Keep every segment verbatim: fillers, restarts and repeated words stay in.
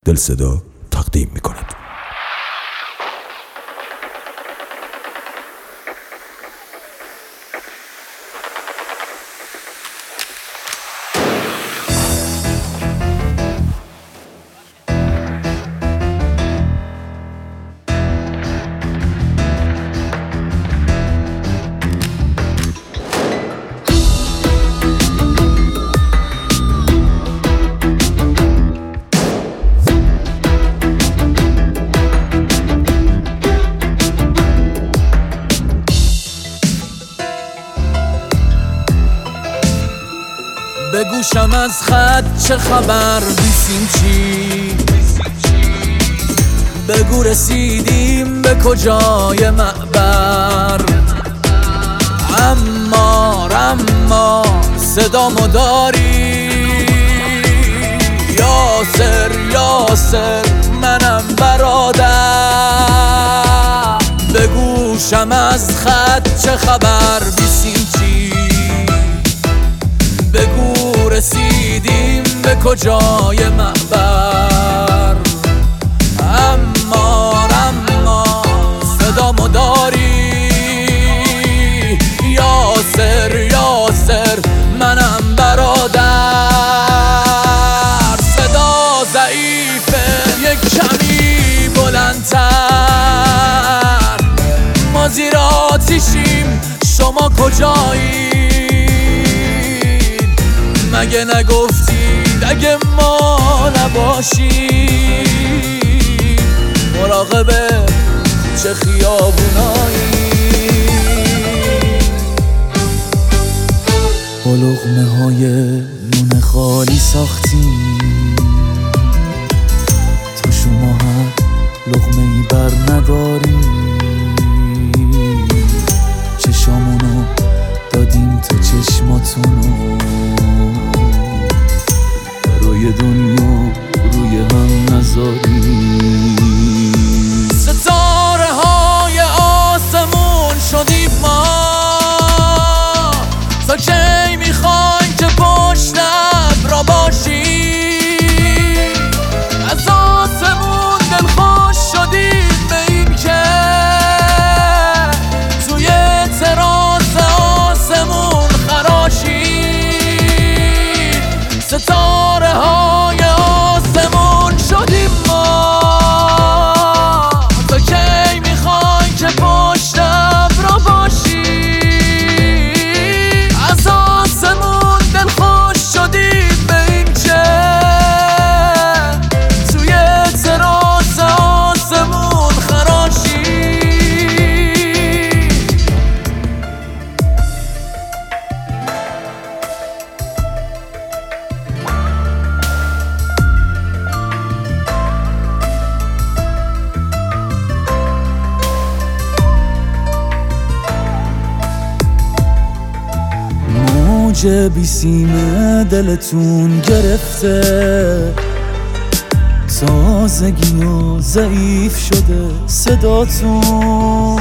دل صدا تقدیم می کند. به گوشم از خط چه خبر بیسیم چی؟ بگو رسیدیم به کجای معبر. اما اما صدامو داری یاسر یاسر منم برادر. به گوشم از خط چه خبر بیسیم چی؟ بگو رسیدیم به کجای معبر. اما اما صدامو داری یاسر یاسر منم برادر. صدا ضعیفه یک کمی بلندتر، ما زیر آتیشیم شما کجایی؟ مگه نگفتید اگه ما نباشیم مراقب چه خیابونایی؟ با لقمه های نون خالی ساختیم تا شما هم لقمه ای بر نداریم. چشامونو دادیم تا چشماتونو برای دنیا روی هم نذاریم. ستاره های آسمون شدیم ما، تا کی میخواین که پشت ابرا باشیم؟ از آسمون دلخوش شدیم به این که توی تراس آسمون خراشیم. ستاره های آسمون شدیم ما، تا کی میخواین که پشت ابرا باشیم؟ از آسمون دلخوش شدیم به این که توی تراس آسمون خراشیم. موج بیسیم دلتون گرفته، تازگی و ضعیف شده صداتون.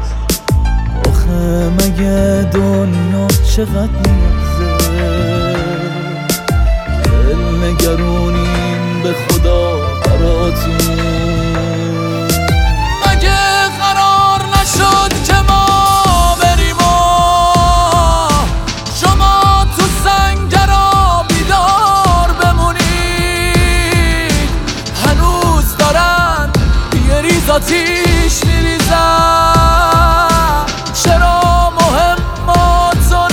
آخه مگه دنیا چقدر میگذره؟ دل نگرونیم به خدا براتون. مگه قرار نشد که ما بریم و شما تو سنگرا بیدار بمونید؟ هنوز دارن یه ریز آتیش میریزن، چرا مهماتو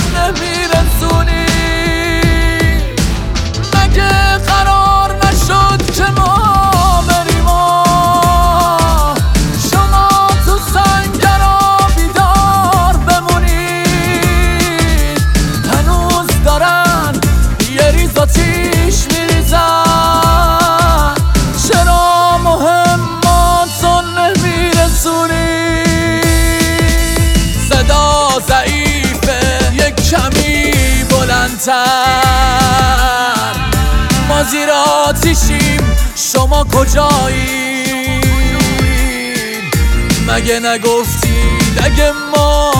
نمیرسونید؟ مگه قرار نشد که ما بریم و شما تو سنگرا بیدار بمونید؟ هنوز دارن یه ریز آتیش میریزن، چرا مهماتو نمیرسونید؟ صدا ضعیفه یک کمی بلندتر، ما زیر آتیشیم شما کجایید؟ مگه نگفتید اگه ما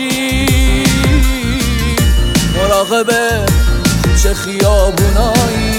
نباشیم مراقب چه خیابونایی؟